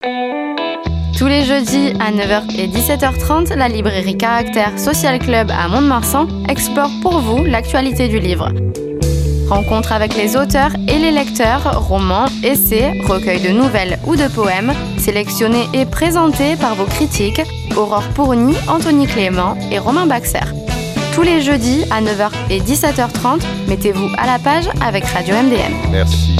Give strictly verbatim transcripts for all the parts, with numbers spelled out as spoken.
Tous les jeudis à neuf heures et dix-sept heures trente, la librairie Caractère Social Club à Mont-de-Marsan explore pour vous l'actualité du livre. Rencontre avec les auteurs et les lecteurs, romans, essais, recueils de nouvelles ou de poèmes, sélectionnés et présentés par vos critiques, Aurore Pourny, Anthony Clément et Romain Baxer. Tous les jeudis à neuf heures et dix-sept heures trente, mettez-vous à la page avec Radio M D M. Merci.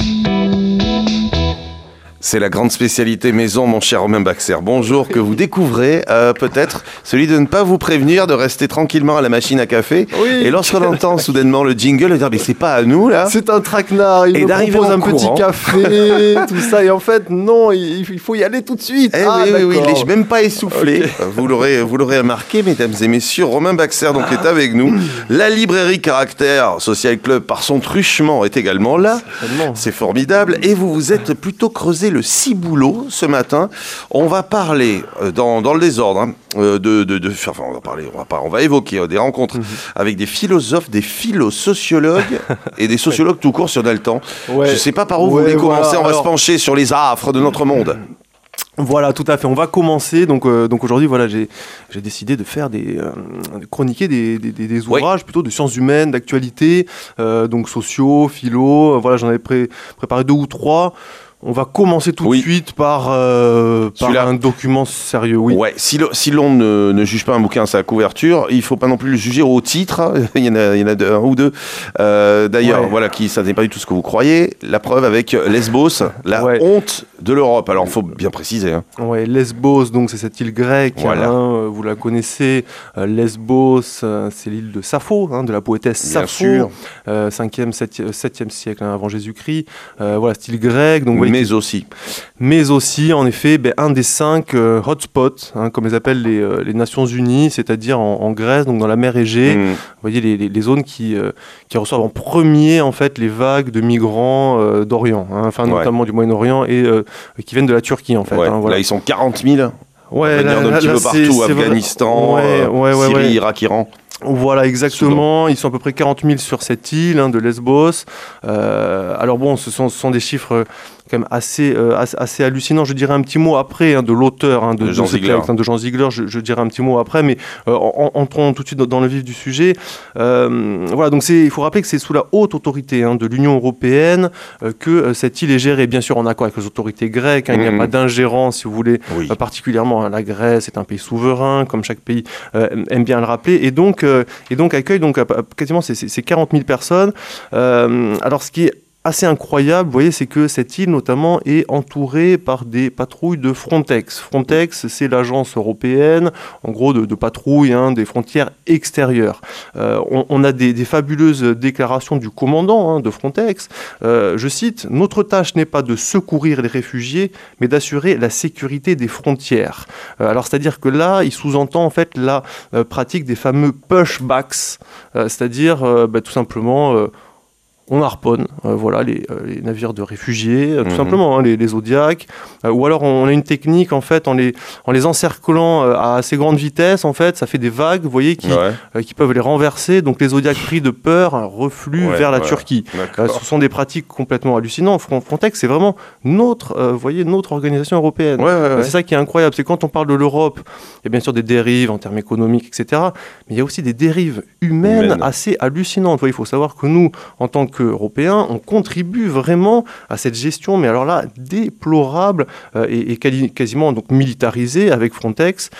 C'est la grande spécialité maison, mon cher Romain Baxer. Bonjour, que vous découvrez euh, peut-être celui de ne pas vous prévenir, de rester tranquillement à la machine à café. Oui. Et lorsqu'on entend soudainement le jingle, de dire mais c'est pas à nous là. C'est un traquenard, il et me propose un courant. petit café, tout ça. Et en fait, non, il, il faut y aller tout de suite. Eh ah, oui, d'accord. oui, oui, il n'est même pas essoufflé. Okay. Vous l'aurez, vous l'aurez remarqué, mesdames et messieurs, Romain Baxer donc est avec nous. La librairie Caractère Social Club, par son truchement, est également là. Certainement. C'est formidable. Et vous vous êtes plutôt creusé le ciboulot ce matin. On va parler euh, dans, dans le désordre hein, euh, de, de, de enfin on va parler on va pas on va évoquer euh, des rencontres mm-hmm. avec des philosophes, des philosociologues et des sociologues tout court sur Dalton. Ouais. Je sais pas par où ouais, vous voulez voilà. commencer. On Alors... va se pencher sur les affres de notre monde. Voilà, tout à fait. On va commencer. Donc, euh, donc aujourd'hui, voilà, j'ai, j'ai décidé de faire des, euh, de chroniquer des, des, des ouvrages oui. plutôt de sciences humaines, d'actualité, euh, donc sociaux, philo. Euh, voilà, j'en avais pré- préparé deux ou trois. On va commencer tout oui. de suite par, euh, par un document sérieux. Oui. Ouais. Si, le, si l'on ne, ne juge pas un bouquin à sa couverture, il ne faut pas non plus le juger au titre. il y en a, il y en a deux, un ou deux. Euh, d'ailleurs, ouais. voilà, qui, ça n'est pas du tout ce que vous croyez. La preuve avec Lesbos, la ouais. honte de l'Europe. Alors, il faut bien préciser. Hein. Ouais, Lesbos, donc c'est cette île grecque. Voilà. Hein, vous la connaissez. Euh, Lesbos, euh, c'est l'île de Sappho, hein, de la poétesse bien Sappho. Sûr. Euh, cinquième, septième siècle hein, avant Jésus-Christ. Euh, voilà, cette île grecque. Donc, mais aussi. Mais aussi, en effet, ben, un des cinq euh, hotspots, hein, comme les appellent les, euh, les Nations Unies, c'est-à-dire en, en Grèce, donc dans la mer Égée. Mmh. Vous voyez, les, les, les zones qui, euh, qui reçoivent en premier, en fait, les vagues de migrants euh, d'Orient, hein, enfin, ouais. notamment du Moyen-Orient, et euh, qui viennent de la Turquie, en fait. Ouais. Hein, voilà. Là, ils sont quarante mille. Ouais, là, d'un petit peu partout, c'est Afghanistan, ouais, ouais, ouais, Syrie, ouais. Irak, Iran. Voilà, exactement. Soudan. Ils sont à peu près quarante mille sur cette île hein, de Lesbos. Euh, alors bon, ce sont, ce sont des chiffres quand même assez, euh, assez, assez hallucinants. Je dirais un petit mot après hein, de l'auteur hein, de, de, Jean de, texte, hein, de Jean Ziegler. Je, je dirais un petit mot après, mais euh, en, entrons tout de suite dans, dans le vif du sujet. Euh, voilà, donc c'est, il faut rappeler que c'est sous la haute autorité hein, de l'Union européenne euh, que euh, cette île est gérée, bien sûr en accord avec les autorités grecques. Hein, mmh. Il n'y a pas d'ingérence, si vous voulez, oui. euh, particulièrement. Hein, la Grèce est un pays souverain, comme chaque pays euh, aime bien le rappeler, et donc euh, et donc accueille donc quasiment ces, ces quarante mille personnes. Euh, alors ce qui est assez incroyable, vous voyez, c'est que cette île notamment est entourée par des patrouilles de Frontex. Frontex, c'est l'agence européenne, en gros, de, de patrouille hein, des frontières extérieures. Euh, on, on a des, des fabuleuses déclarations du commandant hein, de Frontex. Euh, je cite, « Notre tâche n'est pas de secourir les réfugiés, mais d'assurer la sécurité des frontières. Euh, » Alors, c'est-à-dire que là, il sous-entend en fait la euh, pratique des fameux pushbacks, euh, c'est-à-dire euh, bah, tout simplement... Euh, on harponne euh, voilà, les, euh, les navires de réfugiés, euh, tout mmh. simplement, hein, les, les Zodiacs. Euh, ou alors, on, on a une technique, en fait, en les, en les encerclant euh, à assez grande vitesse, en fait, ça fait des vagues, vous voyez, qui, ouais. euh, qui peuvent les renverser. Donc, les Zodiacs, pris de peur, hein, refluent ouais, vers la ouais. Turquie. Euh, ce sont des pratiques complètement hallucinantes. Frontex, c'est vraiment notre, euh, vous voyez, notre organisation européenne. Ouais, ouais, ouais. Euh, c'est ça qui est incroyable. C'est quand on parle de l'Europe, il y a bien sûr des dérives en termes économiques, et cetera. Mais il y a aussi des dérives humaines Humaine. assez hallucinantes. Vous voyez, il faut savoir que nous, en tant que européens, on contribue vraiment à cette gestion, mais alors là, déplorable euh, et, et quasiment donc militarisée avec Frontex,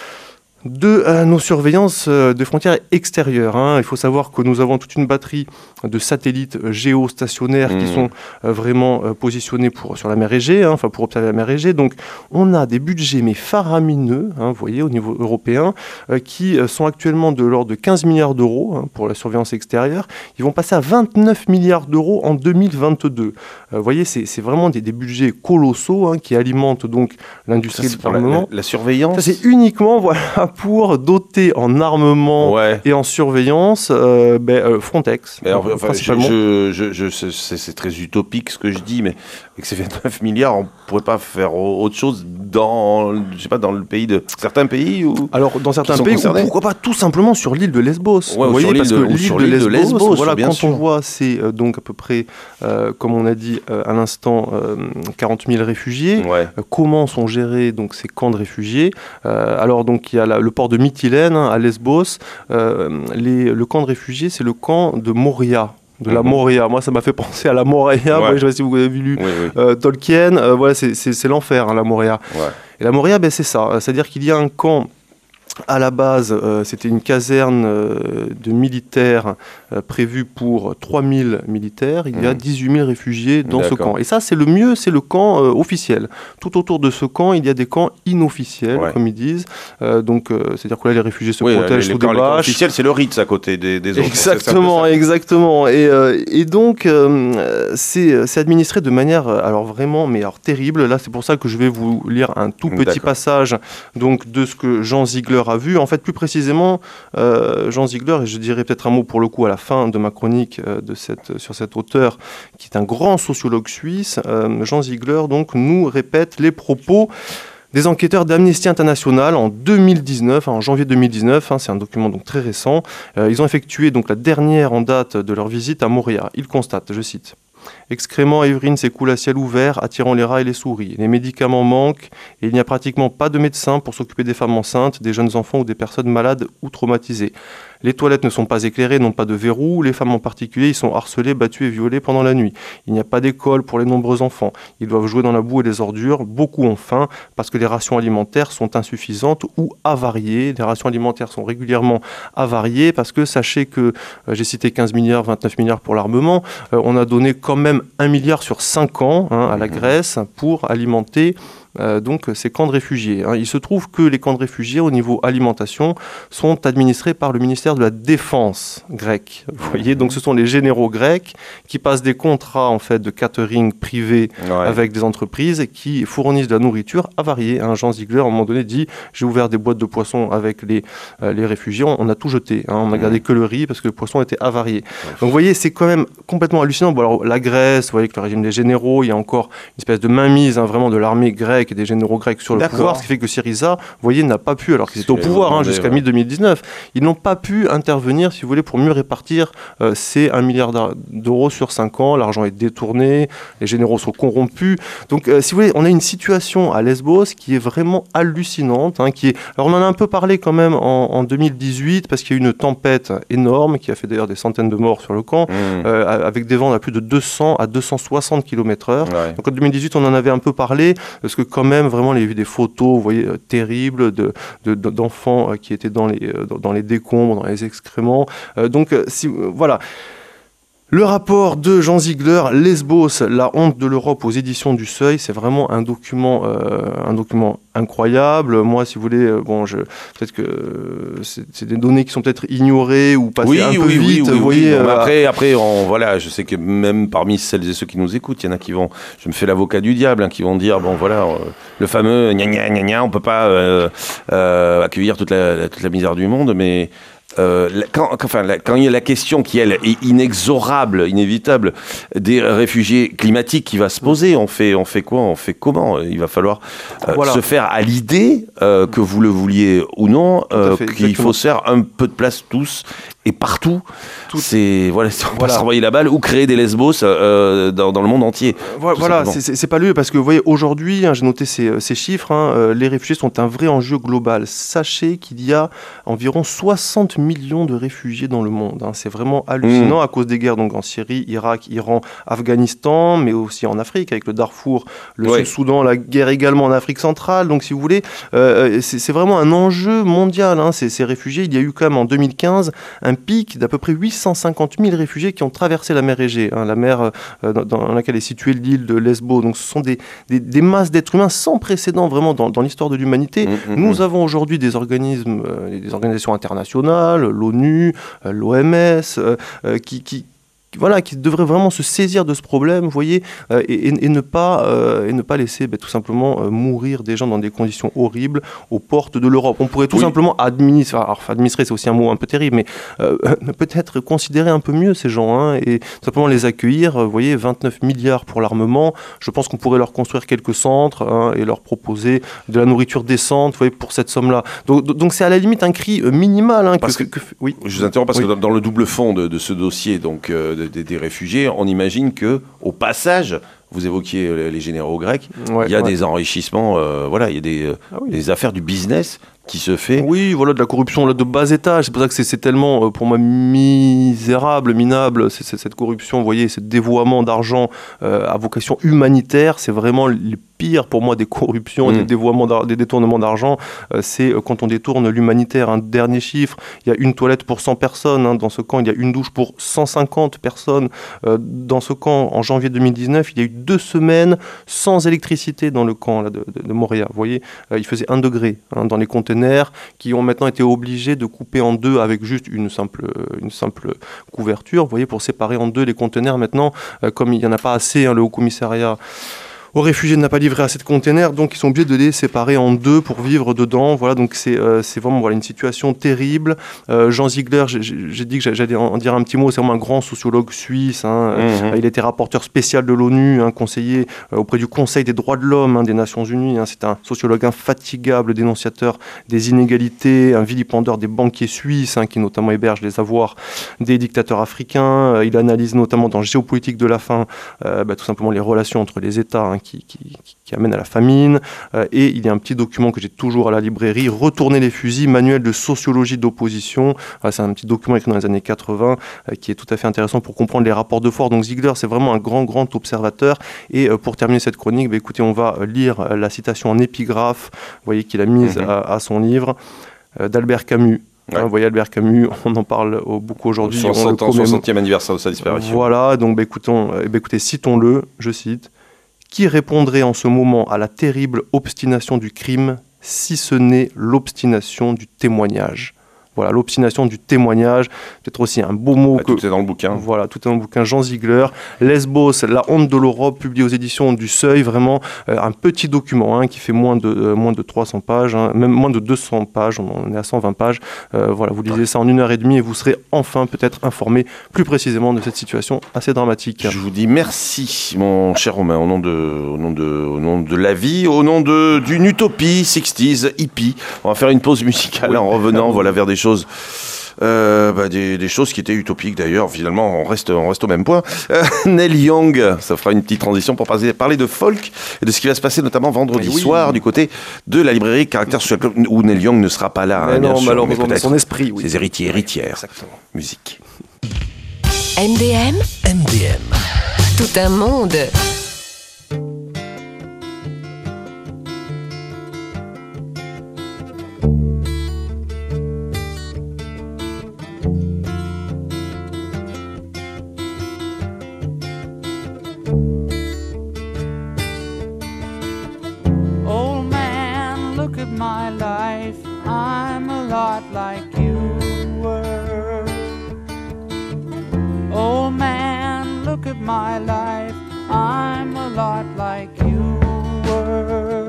de euh, nos surveillances euh, de frontières extérieures. Hein. Il faut savoir que nous avons toute une batterie de satellites géostationnaires mmh. qui sont euh, vraiment euh, positionnés pour, sur la mer Égée, hein, enfin pour observer la mer Égée. Donc on a des budgets mais faramineux, hein, vous voyez, au niveau européen, euh, qui euh, sont actuellement de l'ordre de quinze milliards d'euros hein, pour la surveillance extérieure. Ils vont passer à vingt-neuf milliards d'euros en deux mille vingt-deux. Euh, vous voyez, c'est, c'est vraiment des, des budgets colossaux hein, qui alimentent donc l'industrie de l'armement. La, la, la surveillance Ça, c'est uniquement voilà, pour doter en armement ouais. et en surveillance euh, ben, euh, Frontex. Alors, enfin, principalement. Je, je, je, je, c'est, c'est très utopique ce que je dis, mais avec ces vingt-neuf milliards, on ne pourrait pas faire autre chose dans, je sais pas, dans le pays de certains pays ou Alors, dans certains pays, ou pourquoi pas tout simplement sur l'île de Lesbos. Ouais, vous voyez, parce de, que l'île de, de, de Lesbos, Lesbos voilà, bien quand sûr. on voit, c'est euh, donc à peu près, euh, comme on a dit euh, à l'instant, euh, quarante mille réfugiés. Ouais. Euh, comment sont gérés donc ces camps de réfugiés euh, Alors donc il y a la, le port de Mytilène hein, à Lesbos. Euh, les, le camp de réfugiés, c'est le camp de Moria. De la Moria. Moi, ça m'a fait penser à la Moria. Ouais. Ouais, je ne sais pas si vous avez lu oui, oui. Euh, Tolkien. Euh, voilà, c'est, c'est, c'est l'enfer, hein, la Moria. Ouais. Et la Moria, ben, c'est ça. C'est-à-dire qu'il y a un camp. À la base, euh, c'était une caserne euh, de militaires euh, prévue pour trois mille militaires. Il y a dix-huit mille réfugiés dans D'accord. ce camp. Et ça, c'est le mieux, c'est le camp euh, officiel. Tout autour de ce camp, il y a des camps inofficiels, ouais. comme ils disent. Euh, c'est, euh, c'est-à-dire que là, les réfugiés se oui, protègent sous des bâches. Les camps officiels, c'est le Ritz à côté des, des autres. Exactement, c'est exactement. Et, euh, et donc, euh, c'est, c'est administré de manière, alors vraiment, mais alors terrible. Là, c'est pour ça que je vais vous lire un tout petit D'accord. passage donc, de ce que Jean Ziegler a vu. En fait, plus précisément, euh, Jean Ziegler, et je dirais peut-être un mot pour le coup à la fin de ma chronique euh, de cette, sur cet auteur, qui est un grand sociologue suisse, euh, Jean Ziegler, donc, nous répète les propos des enquêteurs d'Amnesty International en deux mille dix-neuf, en janvier deux mille dix-neuf, hein, c'est un document donc très récent. Euh, ils ont effectué donc la dernière en date de leur visite à Moria. Ils constatent, je cite, excréments et urine s'écoulent à ciel ouvert, attirant les rats et les souris. Les médicaments manquent et il n'y a pratiquement pas de médecins pour s'occuper des femmes enceintes, des jeunes enfants ou des personnes malades ou traumatisées. Les toilettes ne sont pas éclairées, n'ont pas de verrou. Les femmes en particulier, ils sont harcelées, battues et violées pendant la nuit. Il n'y a pas d'école pour les nombreux enfants. Ils doivent jouer dans la boue et les ordures. Beaucoup ont faim parce que les rations alimentaires sont insuffisantes ou avariées. Les rations alimentaires sont régulièrement avariées parce que sachez que, euh, j'ai cité quinze milliards, vingt-neuf milliards pour l'armement, euh, on a donné quand même un milliard sur cinq ans hein, à la Grèce pour alimenter Euh, donc ces camps de réfugiés. Hein. Il se trouve que les camps de réfugiés au niveau alimentation sont administrés par le ministère de la Défense grec. Vous voyez, donc ce sont les généraux grecs qui passent des contrats en fait de catering privé ouais. avec des entreprises qui fournissent de la nourriture avariée. Hein. Jean Ziegler à un moment donné dit j'ai ouvert des boîtes de poissons avec les, euh, les réfugiés, on, on a tout jeté, hein. on a gardé que le riz parce que le poisson était avarié. Donc vous voyez, c'est quand même complètement hallucinant. Bon, alors, la Grèce, vous voyez que le régime des généraux, il y a encore une espèce de mainmise hein, vraiment de l'armée grecque et des généraux grecs sur le D'accord. pouvoir, ce qui fait que Syriza, vous voyez, n'a pas pu, alors qu'ils étaient au pouvoir hein, jusqu'à ouais. mi deux mille dix-neuf, ils n'ont pas pu intervenir, si vous voulez, pour mieux répartir euh, ces un milliard d'euros sur cinq ans. L'argent est détourné, les généraux sont corrompus. Donc, euh, si vous voulez, on a une situation à Lesbos qui est vraiment hallucinante. Hein, qui est... Alors, on en a un peu parlé quand même en, en deux mille dix-huit, parce qu'il y a eu une tempête énorme qui a fait d'ailleurs des centaines de morts sur le camp, mmh. euh, avec des vents à plus de deux cents à deux cent soixante kilomètres heure. Ouais. Donc, en deux mille dix-huit, on en avait un peu parlé, parce que quand même, vraiment, il y a eu des photos, vous voyez, euh, terribles de, de, de, d'enfants euh, qui étaient dans les, euh, dans les décombres, dans les excréments. Euh, donc, euh, si, euh, voilà. Le rapport de Jean Ziegler, Lesbos, la honte de l'Europe aux éditions du Seuil, c'est vraiment un document, euh, un document incroyable. Moi, si vous voulez, euh, bon, je, peut-être que euh, c'est, c'est des données qui sont peut-être ignorées ou passées oui, un peu oui, vite. Oui, oui, vous voyez, oui. euh, après, après, on, voilà, je sais que même parmi celles et ceux qui nous écoutent, il y en a qui vont, je me fais l'avocat du diable, hein, qui vont dire, bon, voilà, euh, le fameux gna gna gna gna, on peut pas euh, euh, accueillir toute la, toute la misère du monde, mais Euh, quand, enfin, la, quand il y a la question qui, elle, est inexorable, inévitable, des réfugiés climatiques qui va se poser, on fait, on fait quoi ? On fait comment ? Il va falloir euh, voilà. se faire à l'idée, euh, que vous le vouliez ou non, euh, fait, qu'il faut se faire un peu de place tous et partout. Tout. C'est, voilà, on voilà. va se renvoyer la balle ou créer des Lesbos euh, dans, dans le monde entier. Voilà, voilà c'est, c'est, c'est pas lieu parce que vous voyez, aujourd'hui, hein, j'ai noté ces, ces chiffres, hein, euh, les réfugiés sont un vrai enjeu global. Sachez qu'il y a environ soixante millions de réfugiés dans le monde. Hein. C'est vraiment hallucinant mmh. à cause des guerres donc en Syrie, Irak, Iran, Afghanistan, mais aussi en Afrique avec le Darfour, le ouais. Soudan, la guerre également en Afrique centrale. Donc si vous voulez, euh, c'est, c'est vraiment un enjeu mondial. Hein, ces, ces réfugiés, il y a eu quand même en deux mille quinze un pic d'à peu près huit cent cinquante mille réfugiés qui ont traversé la mer Égée, hein, la mer euh, dans, dans laquelle est située l'île de Lesbos. Donc ce sont des, des, des masses d'êtres humains sans précédent vraiment dans, dans l'histoire de l'humanité. Mmh, Nous mmh. avons aujourd'hui des organismes, euh, des organisations internationales, l'ONU, euh, l'O M S, euh, euh, qui, qui voilà, qui devrait vraiment se saisir de ce problème, vous voyez, euh, et, et, et, ne pas, euh, et ne pas laisser bah, tout simplement euh, mourir des gens dans des conditions horribles aux portes de l'Europe. On pourrait tout oui. simplement administrer, alors administrer c'est aussi un mot un peu terrible, mais euh, peut-être considérer un peu mieux ces gens, hein, et tout simplement les accueillir. Vous voyez, vingt-neuf milliards pour l'armement, je pense qu'on pourrait leur construire quelques centres, hein, et leur proposer de la nourriture décente, vous voyez, pour cette somme-là. Donc, donc c'est à la limite un cri minimal. Hein, parce que, que, que, que, oui. Je vous interromps parce oui. que dans, dans le double fond de, de ce dossier, donc euh, Des, des réfugiés, on imagine que au passage, vous évoquiez les généraux grecs, ouais, il y a ouais. des enrichissements, euh, voilà, il y a des, ah oui. des affaires du business qui se fait. Oui, voilà, de la corruption là, de bas étage. C'est pour ça que c'est, c'est tellement, pour moi, misérable, minable, c'est, c'est, cette corruption, vous voyez, ce dévoiement d'argent euh, à vocation humanitaire, c'est vraiment le pire pour moi des corruptions, mmh. des dévoiements, des détournements d'argent, euh, c'est quand on détourne l'humanitaire. Un dernier chiffre, il y a une toilette pour cent personnes, hein, dans ce camp, il y a une douche pour cent cinquante personnes. Euh, dans ce camp, en janvier deux mille dix-neuf, il y a eu deux semaines sans électricité dans le camp là, de, de, de Moria. Vous voyez, euh, il faisait un degré hein, dans les conteneurs qui ont maintenant été obligés de couper en deux avec juste une simple, une simple couverture, vous voyez, pour séparer en deux les conteneurs. Maintenant, euh, comme il n'y en a pas assez, hein, le Haut-Commissariat aux réfugiés n'a pas livré assez de containers, donc ils sont obligés de les séparer en deux pour vivre dedans. Voilà, donc c'est, euh, c'est vraiment voilà, une situation terrible. Euh, Jean Ziegler, j'ai, j'ai dit que j'allais en dire un petit mot, c'est vraiment un grand sociologue suisse. Hein. Mmh. Il était rapporteur spécial de l'ONU, hein, conseiller euh, auprès du Conseil des droits de l'homme hein, des Nations Unies. Hein. C'est un sociologue infatigable, dénonciateur des inégalités, un vilipendeur des banquiers suisses, hein, qui notamment hébergent les avoirs des dictateurs africains. Euh, il analyse notamment dans Géopolitique de la faim, euh, bah, tout simplement les relations entre les États, hein, Qui, qui, qui amène à la famine. Euh, et il y a un petit document que j'ai toujours à la librairie, Retourner les fusils, manuel de sociologie d'opposition. Euh, c'est un petit document écrit dans les années quatre-vingts euh, qui est tout à fait intéressant pour comprendre les rapports de force. Donc Ziegler, c'est vraiment un grand, grand observateur. Et euh, pour terminer cette chronique, bah, écoutez, on va lire euh, la citation en épigraphe, vous voyez, qu'il a mise mmh. à, à son livre, euh, d'Albert Camus. Ouais. Hein, vous voyez, Albert Camus, on en parle beaucoup aujourd'hui. soixante ans, soixantième anniversaire de sa disparition. Voilà, donc bah, écoutons, euh, bah, écoutez, citons-le, je cite. Qui répondrait en ce moment à la terrible obstination du crime, si ce n'est l'obstination du témoignage ? Voilà, l'obstination du témoignage, peut-être aussi un beau mot. Bah, que, tout est dans le bouquin. Voilà, tout est dans le bouquin. Jean Ziegler, Lesbos, la honte de l'Europe, publié aux éditions du Seuil, vraiment euh, un petit document hein, qui fait moins de, euh, moins de trois cents pages, hein, même moins de deux cents pages, on est à cent vingt pages. Euh, voilà, vous lisez ça en une heure et demie et vous serez enfin peut-être informé plus précisément de cette situation assez dramatique. Je vous dis merci, mon cher Romain, au nom de, au nom de, au nom de la vie, au nom de, d'une utopie soixante, hippie. On va faire une pause musicale oui. en revenant voilà, vers des choses, euh, bah des, des choses qui étaient utopiques d'ailleurs. Finalement, on reste, on reste au même point. Euh, Neil Young, ça fera une petite transition pour parler, parler de folk et de ce qui va se passer notamment vendredi oui. soir du côté de la librairie Caractère Social Club où Neil Young ne sera pas là. Mais hein, non, bien sûr, malheureusement, mais son esprit, oui. Ses héritiers, héritières. Exactement. Musique. M D M, M D M, tout un monde. My life, I'm a lot like you were. Oh man, look at my life, I'm a lot like you were.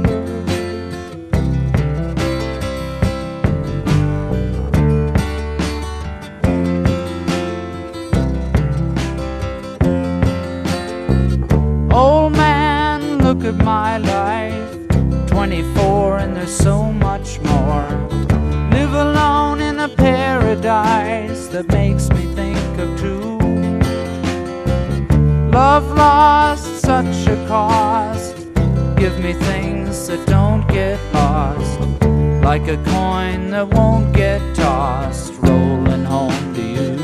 Oh man, look at my life, twenty-four and there's so much more. Live alone in a paradise that makes me think of two. Love lost, such a cost. Give me things that don't get lost, like a coin that won't get tossed, rolling home to you.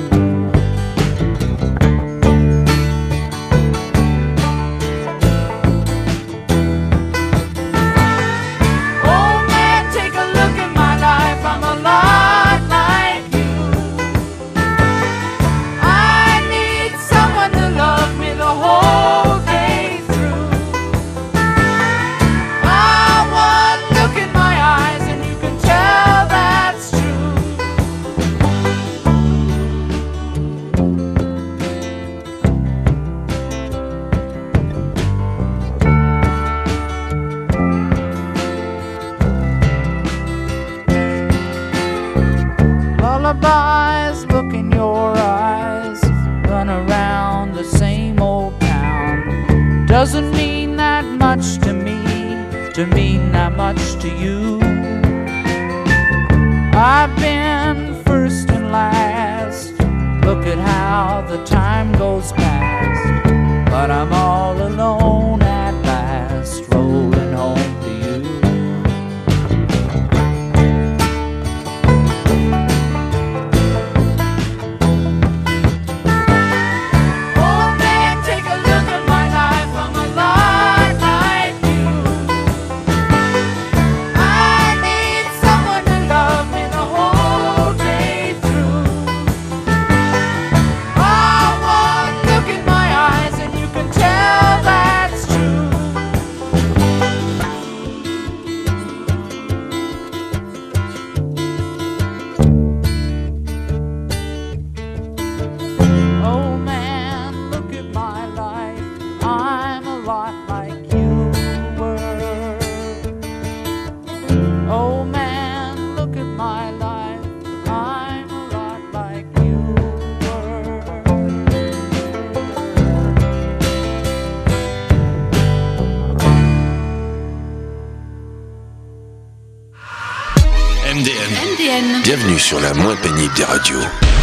to you. I've been first and last. Look at how the time goes past. But I'm all alone at last, rolling home to you. Oh man, take a look at my life. I'm a lot like you. I need someone to love me the whole day through. Oh, one look in my eyes and you can tell that's true. Oh man, look at my life. I'm a lot like you were. Oh man, look at my life. I'm a lot like you were. M D M. Bienvenue sur la moins pénible des radios.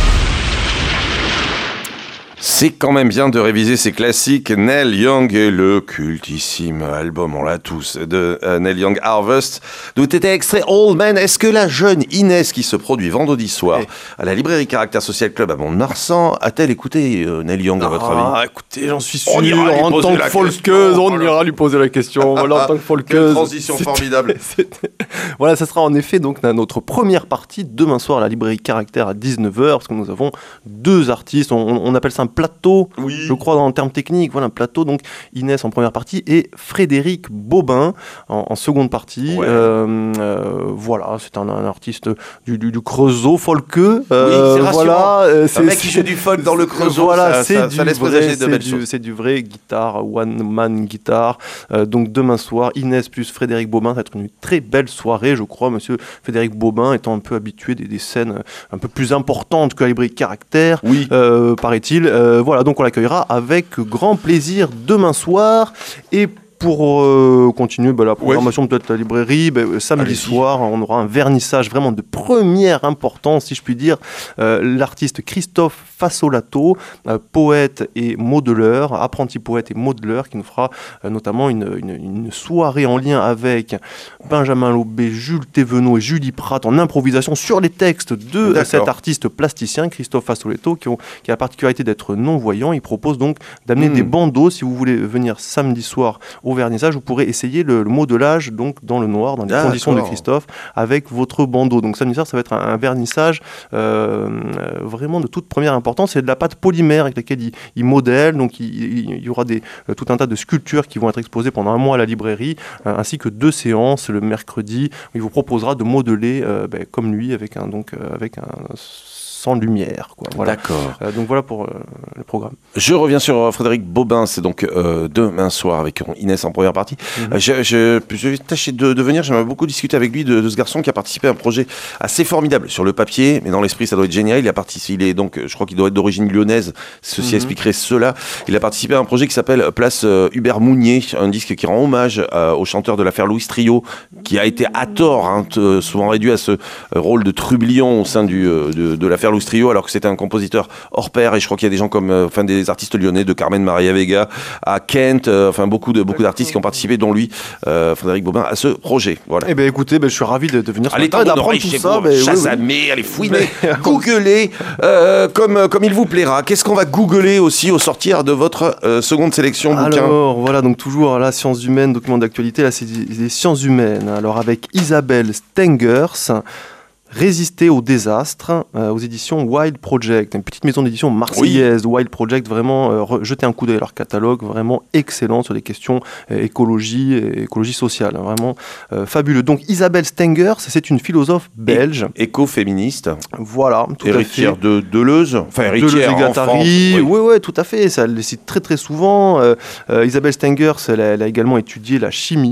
C'est quand même bien de réviser ces classiques. Neil Young et le cultissime album, on l'a tous, de euh, Neil Young, Harvest, d'où était extrait Old Man. Est-ce que la jeune Inès, qui se produit vendredi soir à la librairie Caractère Social Club à Mont-de-Marsan, a-t-elle écouté euh, Neil Young, à votre Ah, avis? écoutez, j'en suis sûr. On ira lui en poser tant que la folkeuse, question. on Voilà. ira lui poser la question. Voilà, en tant que folkeuse. Quelle transition c'était- formidable. c'était- Voilà, ça sera en effet donc notre première partie demain soir à la librairie Caractère à dix-neuf heures, parce que nous avons deux artistes. On, on appelle ça un plateau. Oui. Je crois dans le terme technique, voilà un plateau, donc Inès en première partie et Frédéric Bobin en, en seconde partie. Ouais. Euh, euh, voilà, c'est un, un artiste du, du, du Creusot, folkeux. Euh, Oui, c'est rassurant. voilà, euh, Un c'est, mec qui joue du folk dans le Creusot, voilà, ça- c'est ça- du ça laisse vrai, présager de c'est belles du- choses. c'est du vrai guitare, one man guitare. Euh, donc demain soir, Inès plus Frédéric Bobin, ça va être une très belle soirée, je crois. Monsieur Frédéric Bobin étant un peu habitué des, des scènes un peu plus importantes que la librairie Caractère. Oui. Euh, paraît-il. Euh, voilà, donc on l'accueillera avec grand plaisir demain soir. Et pour euh, continuer bah, la programmation de peut-être la librairie, bah, samedi Allez-y. soir, on aura un vernissage vraiment de première importance, si je puis dire. Euh, l'artiste Christophe Fassolato, euh, poète et modeleur, apprenti poète et modeleur, qui nous fera euh, notamment une, une, une soirée en lien avec Benjamin Lobé, Jules Thévenot et Julie Pratt en improvisation sur les textes de D'accord. cet artiste plasticien, Christophe Fassolato, qui, ont, qui a la particularité d'être non-voyant. Il propose donc d'amener Mm. des bandeaux. Si vous voulez venir samedi soir au vernissage, vous pourrez essayer le, le modelage donc, dans le noir, dans les D'accord. conditions de Christophe, avec votre bandeau. Donc samedi soir, ça va être un, un vernissage euh, euh, vraiment de toute première importance. C'est de la pâte polymère avec laquelle il, il modèle. Donc il, il- il y aura des, euh, tout un tas de sculptures qui vont être exposées pendant un mois à la librairie, euh, ainsi que deux séances le mercredi où il vous proposera de modeler euh, ben, comme lui, avec un, donc, euh, avec un sans lumière. Quoi. Voilà. D'accord. Euh, donc voilà pour euh, le programme. Je reviens sur euh, Frédéric Bobin, c'est donc euh, demain soir avec Inès en première partie. Mhm. Euh, je, je, je vais tâcher de, de venir, j'aimerais beaucoup discuter avec lui de, de ce garçon qui a participé à un projet assez formidable sur le papier, mais dans l'esprit ça doit être génial. Il a participé, il est donc, je crois qu'il doit être d'origine lyonnaise, ceci Mhm. expliquerait cela. Il a participé à un projet qui s'appelle Place euh, Hubert Mounier, un disque qui rend hommage euh, au chanteur de l'affaire Louis Trio, qui a été à tort hein, t- souvent réduit à ce euh, rôle de trublion au sein du, euh, de, de l'affaire Louis Trio, alors que c'était un compositeur hors pair, et je crois qu'il y a des gens comme euh, enfin des artistes lyonnais, de Carmen Maria Vega à Kent, euh, enfin beaucoup de beaucoup d'artistes qui ont participé, dont lui, euh, Frédéric Bobin, à ce projet. Voilà. Eh bien écoutez, ben, je suis ravi de, de venir sur Allez le terrain et tendre d'apprendre l'oreille tout chez ça. vous, ben, oui, oui. chasamer, allez fouiner, Mais- googler, euh, comme, comme il vous plaira. Qu'est-ce qu'on va googler aussi au sortir de votre euh, seconde sélection bouquin? Alors voilà, donc toujours la sciences humaines, document d'actualité, là c'est des sciences humaines. Alors avec Isabelle Stengers, Résister au désastre, euh, aux éditions Wild Project, une petite maison d'édition marseillaise. Wild Project, vraiment, euh, re- jetez un coup d'œil à leur catalogue, vraiment excellent sur les questions euh, écologie et écologie sociale, hein, vraiment euh, fabuleux. Donc Isabelle Stengers, c'est une philosophe belge, Écoféministe, voilà, tout héritière à fait. de Deleuze, enfin héritière Deleuze et enfant. Guattari, Oui. oui, oui, tout à fait, ça elle le cite très très souvent. Euh, euh, Isabelle Stengers, elle a, elle a également étudié la chimie.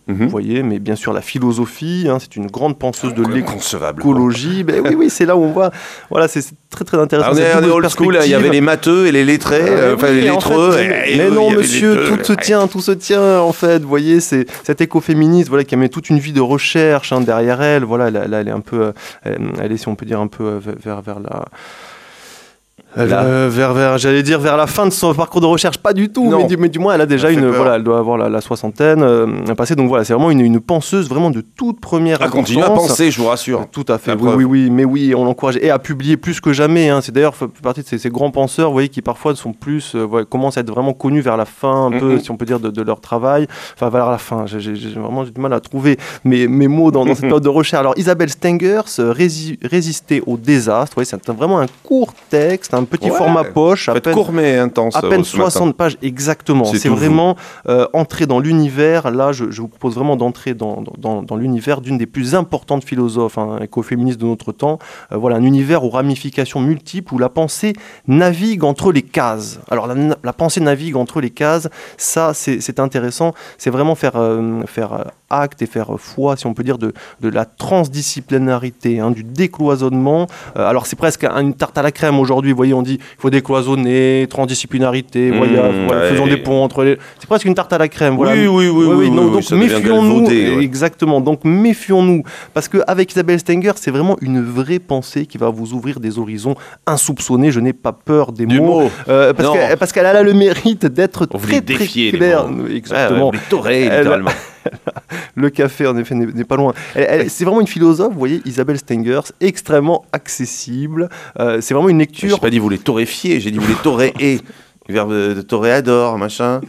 mm-hmm. vous voyez, mais bien sûr la philosophie, hein, c'est une grande penseuse de l'écologie. Ben, oui, oui, c'est là où on voit, voilà, c'est, c'est très très intéressant. Alors, on est, on est old school, là, il y avait les matheux et les lettrés, euh, enfin oui, les lettreux. Fait, et, mais et, non, monsieur, tout se tient, tout se tient, en fait, vous voyez, c'est cette écoféministe, voilà, qui a mis toute une vie de recherche hein, derrière elle, voilà, là, là, elle est un peu, elle, elle est, si on peut dire, un peu vers, vers la... Euh, vers, vers, j'allais dire vers la fin de son parcours de recherche, pas du tout, mais du, mais du moins elle a déjà une, voilà, elle doit avoir la, la soixantaine euh, passée, donc voilà, c'est vraiment une, une penseuse vraiment de toute première importance. Continue à penser, je vous rassure. Tout à fait, oui, oui, oui, mais oui, on l'encourage et à publier plus que jamais. Hein. C'est d'ailleurs fait partie de ces, ces grands penseurs, vous voyez, qui parfois sont plus, euh, ouais, commencent à être vraiment connus vers la fin, un mm-hmm. peu, si on peut dire, de, de leur travail. Enfin, vers la fin, j'ai, j'ai, j'ai vraiment j'ai du mal à trouver mes, mes mots dans, dans cette période de recherche. Alors, Isabelle Stengers, rési- résister au désastre. Vous voyez, c'est un, vraiment un court texte, un petit ouais. format poche, à peine, court mais intense, à peine soixante pages exactement. C'est, c'est vraiment euh, entrer dans l'univers. Là, je, je vous propose vraiment d'entrer dans, dans, dans l'univers d'une des plus importantes philosophes hein, écoféministes de notre temps. Euh, voilà, un univers aux ramifications multiples où la pensée navigue entre les cases. Alors, la, la pensée navigue entre les cases, ça, c'est, c'est intéressant. C'est vraiment faire, euh, faire acte et faire foi, si on peut dire, de, de la transdisciplinarité, hein, du décloisonnement. Euh, alors, c'est presque une tarte à la crème aujourd'hui. Vous voyez, on dit il faut décloisonner, transdisciplinarité, mmh, voilà, voilà, ouais. faisons des ponts entre les... C'est presque une tarte à la crème. Voilà. Oui, oui, oui. oui, oui, oui non, oui donc méfions-nous. Ouais. Exactement. Donc méfions-nous. Parce qu'avec Isabelle Stengers, c'est vraiment une vraie pensée qui va vous ouvrir des horizons insoupçonnés. Je n'ai pas peur des du mots. mot. Euh, parce, qu'elle, parce qu'elle a le mérite d'être On très, très claire. Exactement. Ah, les torrés, littéralement. Le café, en effet, n'est, n'est pas loin. Elle, elle, c'est vraiment une philosophe, vous voyez, Isabelle Stengers, extrêmement accessible. Euh, c'est vraiment une lecture... Je n'ai pas dit vous les torréfier, j'ai dit vous les toréer. Le verbe de toréador, machin.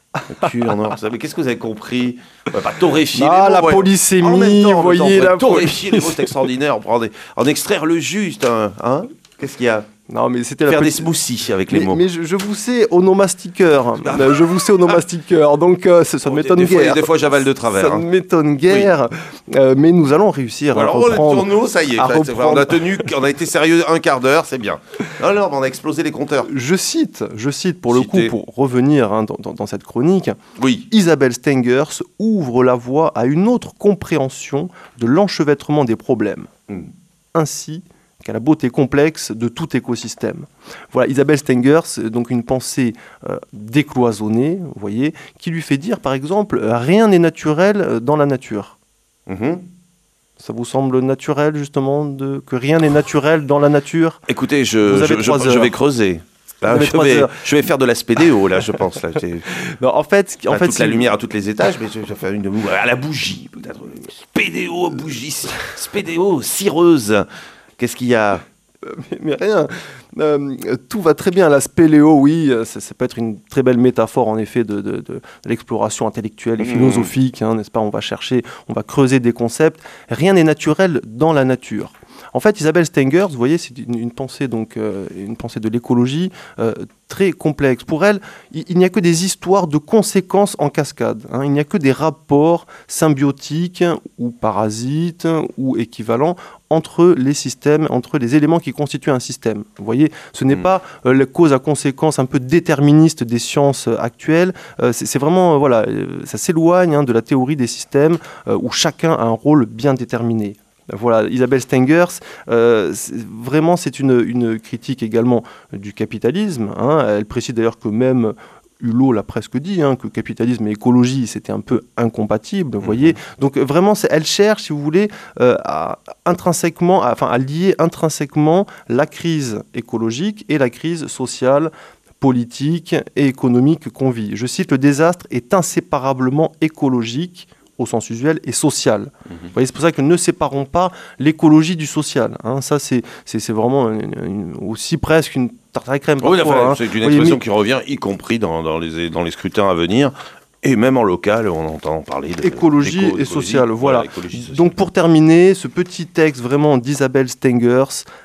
Cure, non. Mais qu'est-ce que vous avez compris? Ouais, pas torréfier ah, les mots. La ouais. polysémie, vous voyez. La torréfier les mots, c'est extraordinaire. On prend des... En extraire le juste, hein, hein. Qu'est-ce qu'il y a? Non, mais c'était faire la des smoothies avec les mais, mots. Mais je, je vous sais onomastiqueur. je vous sais onomastiqueur. Donc euh, ça, ça ne m'étonne des guère. Fois, des fois, j'avale de travers. Ça hein. ne m'étonne guère. Oui. Euh, mais nous allons réussir alors, à reprendre. Sur nous, ça y est. On a tenu, on a été sérieux un quart d'heure, c'est bien. Alors, on a explosé les compteurs. Je cite, je cite pour Cité. le coup, pour revenir hein, dans, dans, dans cette chronique. Oui. Isabelle Stengers ouvre la voie à une autre compréhension de l'enchevêtrement des problèmes. Mm. Ainsi qu'à la beauté complexe de tout écosystème. Voilà, Isabelle Stengers, donc une pensée euh, décloisonnée, vous voyez, qui lui fait dire, par exemple, euh, rien n'est naturel dans la nature. Mm-hmm. Ça vous semble naturel, justement, de, que rien n'est naturel dans la nature? Écoutez, je, je, je, je vais creuser. Là, je, vais, je vais faire de la spédéo, là, je pense. Là, non, en fait, en enfin, fait toute la lumière à tous les étages, mais je vais faire une à la bougie, peut-être. Spédéo, bougie, spédéo, cireuse. Qu'est-ce qu'il y a? mais, mais rien. Euh, tout va très bien. La spéléo, oui, ça, ça peut être une très belle métaphore, en effet, de, de, de, de l'exploration intellectuelle et mmh. philosophique, hein, n'est-ce pas? On va chercher, on va creuser des concepts. Rien n'est naturel dans la nature. En fait, Isabelle Stengers, vous voyez, c'est une, une pensée donc euh, une pensée de l'écologie euh, très complexe. Pour elle, il, il n'y a que des histoires de conséquences en cascade. Hein. Il n'y a que des rapports symbiotiques ou parasites ou équivalents entre les systèmes, entre les éléments qui constituent un système. Vous voyez, ce n'est mmh. pas euh, la cause à conséquence un peu déterministe des sciences euh, actuelles. Euh, c'est, c'est vraiment, euh, voilà, euh, ça s'éloigne hein, de la théorie des systèmes euh, où chacun a un rôle bien déterminé. Voilà, Isabelle Stengers, euh, c'est, vraiment c'est une, une critique également du capitalisme. Hein. Elle précise d'ailleurs que même Hulot l'a presque dit, hein, que capitalisme et écologie c'était un peu incompatible, vous mmh. voyez. Donc vraiment, c'est, elle cherche, si vous voulez, euh, à, intrinsèquement, à, enfin, à lier intrinsèquement la crise écologique et la crise sociale, politique et économique qu'on vit. Je cite, le désastre est inséparablement écologique au sens usuel, et social. Mmh. Vous voyez, c'est pour ça que ne séparons pas l'écologie du social. Hein. Ça, c'est, c'est, c'est vraiment une, une, aussi presque une tarte à la crème. Oui, parfois, enfin, hein. C'est une expression voyez, mais... qui revient, y compris dans, dans, les, dans les scrutins à venir. Et même en local, on entend parler de écologie et sociale. Voilà. Écologie sociale. Donc pour terminer, ce petit texte vraiment d'Isabelle Stengers,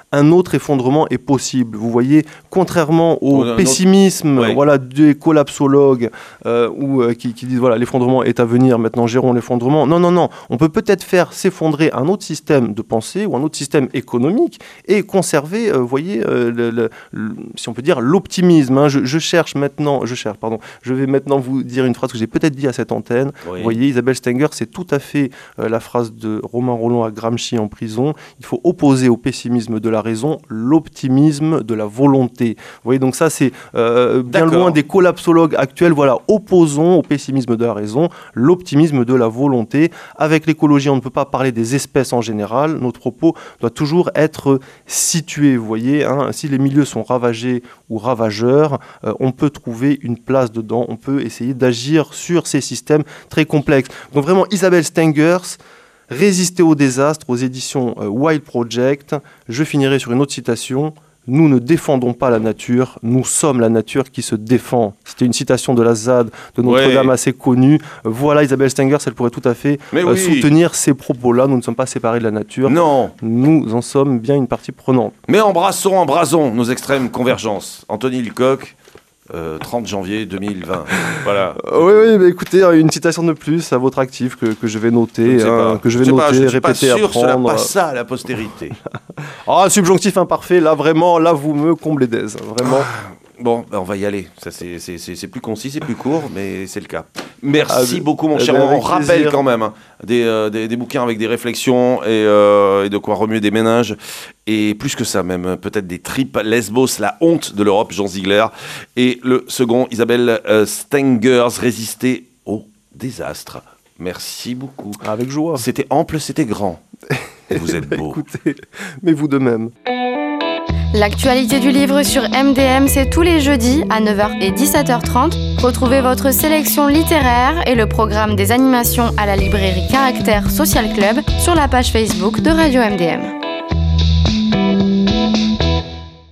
un autre effondrement est possible. Vous voyez, contrairement au un pessimisme autre... ouais. voilà, des collapsologues euh, ou, euh, qui, qui disent voilà, l'effondrement est à venir, maintenant gérons l'effondrement. Non, non, non. On peut peut-être faire s'effondrer un autre système de pensée ou un autre système économique et conserver, euh, vous voyez, euh, le, le, le, si on peut dire, l'optimisme. Hein. Je, je cherche maintenant, je cherche, pardon, je vais maintenant vous dire une phrase que j'ai peut-être dit à cette antenne. Oui. Vous voyez, Isabelle Stenger, c'est tout à fait euh, la phrase de Romain Rolland à Gramsci en prison. Il faut opposer au pessimisme de la raison l'optimisme de la volonté. Vous voyez, donc ça, c'est euh, bien D'accord. loin des collapsologues actuels. Voilà, opposons au pessimisme de la raison l'optimisme de la volonté. Avec l'écologie, on ne peut pas parler des espèces en général. Notre propos doit toujours être situé. Vous voyez, hein, si les milieux sont ravagés ou ravageurs, euh, on peut trouver une place dedans. On peut essayer d'agir sur ces systèmes très complexes. Donc vraiment, Isabelle Stengers, Résister au désastre, aux éditions euh, Wild Project. Je finirai sur une autre citation. Nous ne défendons pas la nature, nous sommes la nature qui se défend. C'était une citation de la Z A D de Notre-Dame ouais. assez connue. Voilà, Isabelle Stengers, elle pourrait tout à fait euh, oui. soutenir ces propos-là. Nous ne sommes pas séparés de la nature. Non. Nous en sommes bien une partie prenante. Mais embrassons, embrasons nos extrêmes convergences. Anthony Lecoq, Euh, trente janvier deux mille vingt. Voilà. Euh, oui, oui, mais écoutez, une citation de plus à votre actif que, que je vais noter, je hein, que je vais je noter, pas, je répéter, suis pas sûr, apprendre. Cela passe ça à la postérité. Ah, subjonctif imparfait, là vraiment, là vous me comblez d'aise, vraiment. Ah, bon, ben on va y aller. Ça, c'est, c'est, c'est, c'est plus concis, c'est plus court, mais c'est le cas. Merci ah, beaucoup, mon cher. On, on rappelle quand même hein, des, euh, des, des bouquins avec des réflexions et, euh, et de quoi remuer des méninges. Et plus que ça même, peut-être des tripes. Lesbos, la honte de l'Europe, Jean Ziegler. Et le second, Isabelle euh, Stengers, Résister au désastre. Merci beaucoup. Avec joie. C'était ample, c'était grand. Et vous êtes beau. Écoutez, mais vous de même. L'actualité du livre sur M D M, c'est tous les jeudis à neuf heures et dix-sept heures trente. Retrouvez votre sélection littéraire et le programme des animations à la librairie Caractère Social Club sur la page Facebook de Radio M D M.